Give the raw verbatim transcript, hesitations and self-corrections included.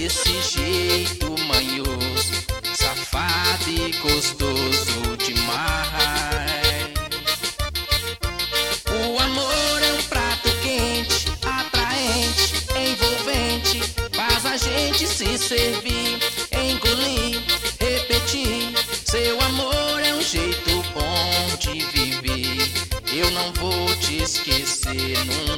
desse jeito manhoso, safado e gostoso demais. O amor é um prato quente, atraente, envolvente, faz a gente se servir, engolir, repetir. Seu amor é um jeito bom de viver, eu não vou te esquecer nunca.